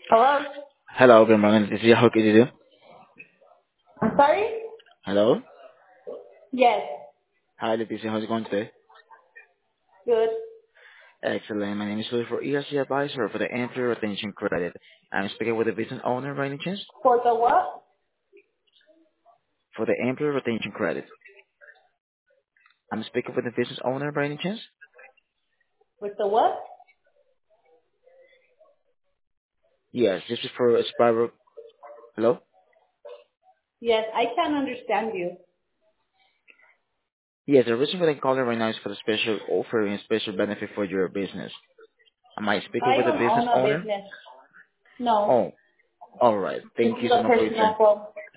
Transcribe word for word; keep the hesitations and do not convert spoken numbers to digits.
Hello? Hello, good morning. This is how can you do? I'm sorry? Hello? Yes. Hi, Leticia. How's it going today? Good. Excellent. My name is Louis for E R C Advisor for the Employee Retention Credit. I'm speaking with the business owner by any chance? For the what? For the Employee Retention Credit. I'm speaking with the business owner by any chance? With the what? Yes, this is for Spiral. Hello? Yes, I can understand you. Yes, the reason for the caller right now is for the special offer and special benefit for your business. Am I speaking I with the don't business own a owner? business. No. Oh, alright. This Thank is you so a much for your personal time. phone.